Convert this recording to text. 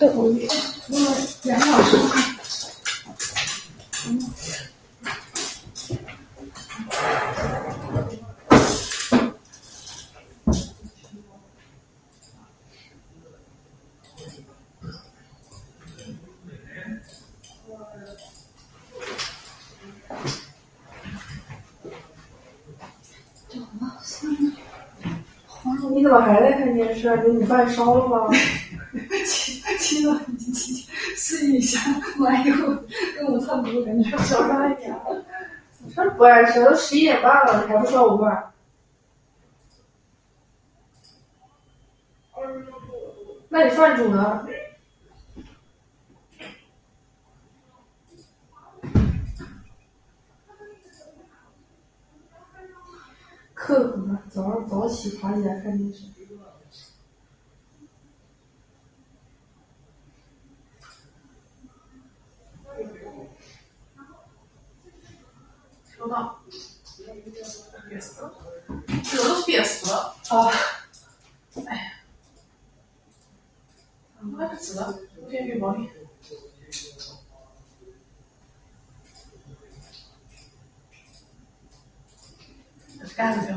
等你2小时。你怎么还在看电视啊？你午饭烧了吗？ 切了，试一下，买一会跟午餐不感觉烧饭呀？这不爱吃，都11点半了，你还不烧午饭？那你饭煮呢？刻苦啊，早起爬起来看电视。 收到，憋死了，这都憋死了啊！ 哎呀，我还不知道，我先去帮你。干什么？